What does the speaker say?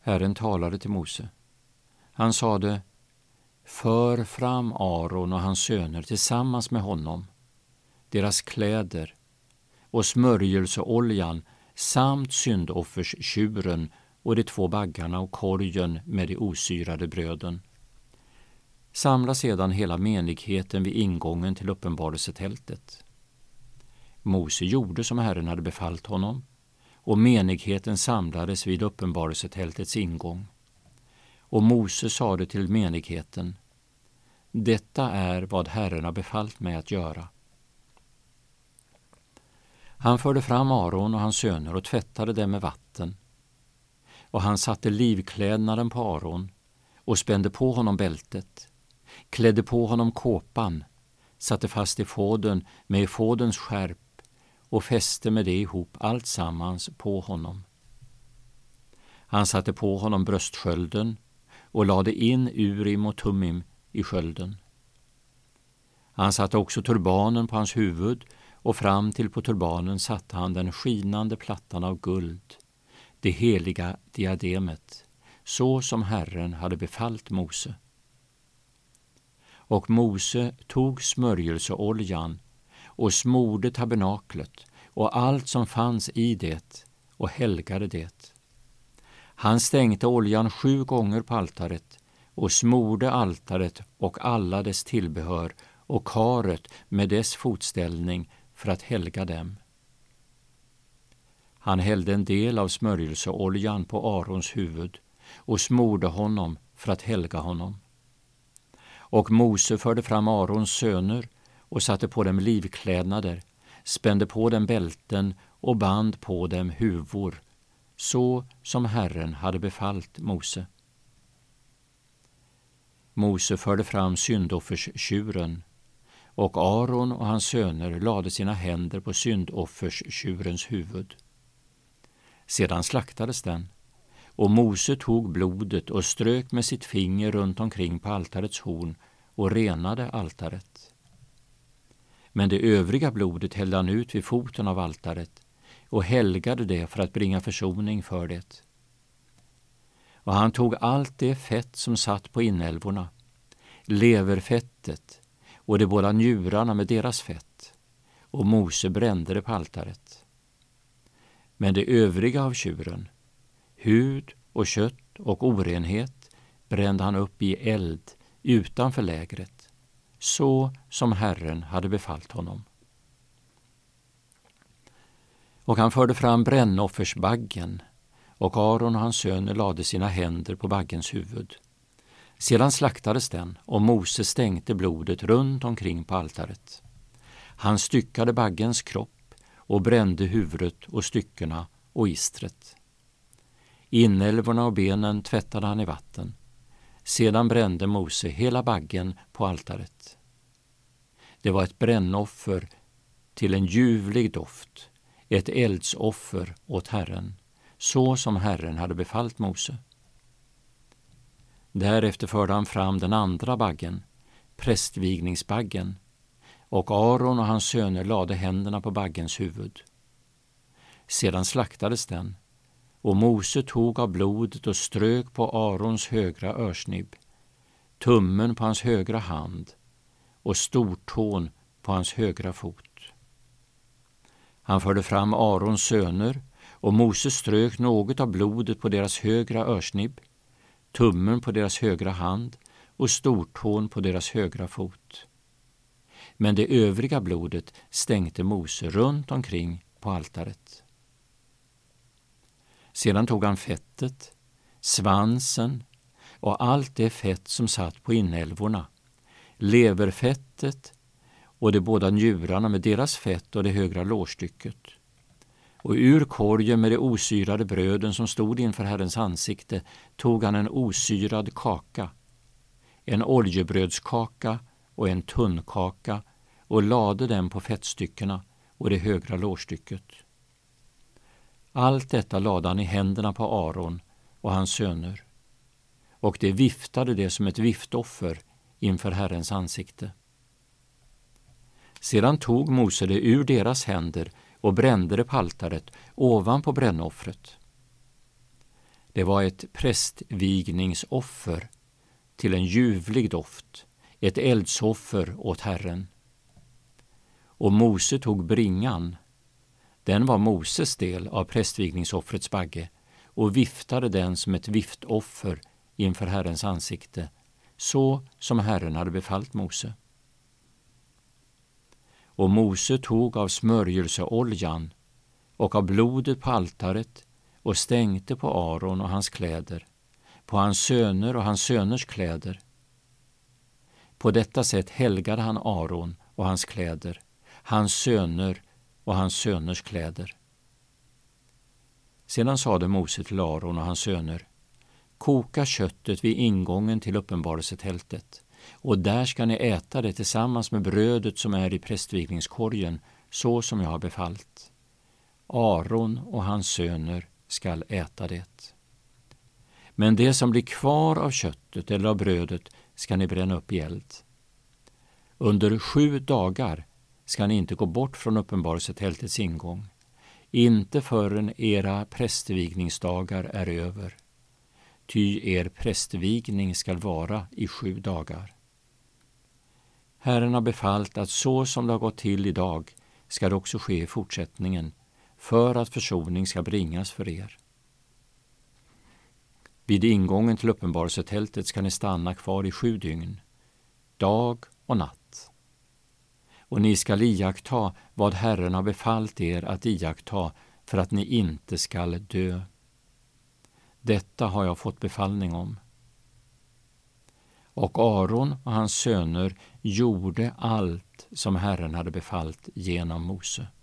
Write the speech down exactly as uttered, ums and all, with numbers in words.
Herren talade till Mose. Han sade: för fram Aron och hans söner tillsammans med honom, deras kläder och smörjelseoljan samt syndofferstjuren och de två baggarna och korgen med de osyrade bröden. Samla sedan hela menigheten vid ingången till uppenbarelsetältet. Mose gjorde som Herren hade befallt honom, och menigheten samlades vid uppenbarelsetältets ingång. Och Mose sade till menigheten: detta är vad Herren har befallt mig att göra. Han förde fram Aron och hans söner och tvättade dem med vatten. Och han satte livklädnaden på Aron och spände på honom bältet, klädde på honom kåpan, satte fast efoden med efodens skärp och fäste med det ihop allt sammans på honom. Han satte på honom bröstskölden och lade in Urim och Tumim i skölden. Han satte också turbanen på hans huvud, och fram till på turbanen satte han den skinande plattan av guld, det heliga diademet, så som Herren hade befallt Mose. Och Mose tog smörjelseoljan och smorde tabernaklet och allt som fanns i det och helgade det. Han stänkte oljan sju gånger på altaret och smorde altaret och alla dess tillbehör och karet med dess fotställning för att helga dem. Han hällde en del av smörjelseoljan på Arons huvud och smorde honom för att helga honom. Och Mose förde fram Arons söner och satte på dem livklädnader, spände på dem bälten och band på dem huvor, så som Herren hade befallt Mose. Mose förde fram syndofferstjuren, och Aron och hans söner lade sina händer på syndofferstjurens huvud. Sedan slaktades den, och Mose tog blodet och strök med sitt finger runt omkring på altarets horn och renade altaret. Men det övriga blodet hällde han ut vid foten av altaret och helgade det för att bringa försoning för det. Och han tog allt det fett som satt på inälvorna, leverfettet och de båda njurarna med deras fett, och Mose brände det på altaret. Men det övriga av tjuren, hud och kött och orenhet, brände han upp i eld utanför lägret, så som Herren hade befallt honom. Och han förde fram brännoffersbaggen, och Aron och hans söner lade sina händer på baggens huvud. Sedan slaktades den, och Mose stänkte blodet runt omkring på altaret. Han styckade baggens kropp och brände huvudet och styckena och istret. Inälvorna och benen tvättade han i vatten. Sedan brände Mose hela baggen på altaret. Det var ett brännoffer till en ljuvlig doft, ett eldsoffer åt Herren, så som Herren hade befallt Mose. Därefter förde han fram den andra baggen, prästvigningsbaggen, och Aron och hans söner lade händerna på baggens huvud. Sedan slaktades den, och Mose tog av blodet och strök på Arons högra örsnibb, tummen på hans högra hand och stortån på hans högra fot. Han förde fram Arons söner, och Mose strök något av blodet på deras högra örsnibb, tummen på deras högra hand och stortån på deras högra fot. Men det övriga blodet stänkte Mose runt omkring på altaret. Sedan tog han fettet, svansen och allt det fett som satt på inälvorna, leverfettet och de båda njurarna med deras fett och det högra lårstycket. Och ur korgen med de osyrade bröden som stod inför Herrens ansikte tog han en osyrad kaka, en oljebrödskaka och en tunnkaka, och lade dem på fettstyckena och det högra lårstycket. Allt detta lade han i händerna på Aron och hans söner, och det viftade det som ett viftoffer inför Herrens ansikte. Sedan tog Mose det ur deras händer och brände det på altaret ovanpå brännoffret. Det var ett prästvigningsoffer till en ljuvlig doft, ett eldsoffer åt Herren. Och Mose tog bringan, den var Moses del av prästvigningsoffrets bagge, och viftade den som ett viftoffer inför Herrens ansikte, så som Herren hade befallt Mose. Och Mose tog av smörjelseoljan och av blodet på altaret och stänkte på Aron och hans kläder, på hans söner och hans söners kläder. På detta sätt helgade han Aron och hans kläder, hans söner och hans söners kläder. Sedan sade Mose till Aron och hans söner: koka köttet vid ingången till uppenbarelsetältet, och där ska ni äta det tillsammans med brödet som är i prästvigningskorgen, så som jag har befallt. Aron och hans söner skall äta det. Men det som blir kvar av köttet eller av brödet ska ni bränna upp i eld. Under sju dagar ska ni inte gå bort från uppenbarelsetältets ingång, inte förrän era prästvigningsdagar är över. Ty er prästvigning skall vara i sju dagar. Herren har befallt att så som det har gått till idag ska det också ske i fortsättningen, för att försoning ska bringas för er. Vid ingången till uppenbarelsetältet ska ni stanna kvar i sju dygn, dag och natt. Och ni skall iaktta vad Herren har befallt er att iaktta, för att ni inte skall dö. Detta har jag fått befallning om. Och Aron och hans söner gjorde allt som Herren hade befallt genom Mose.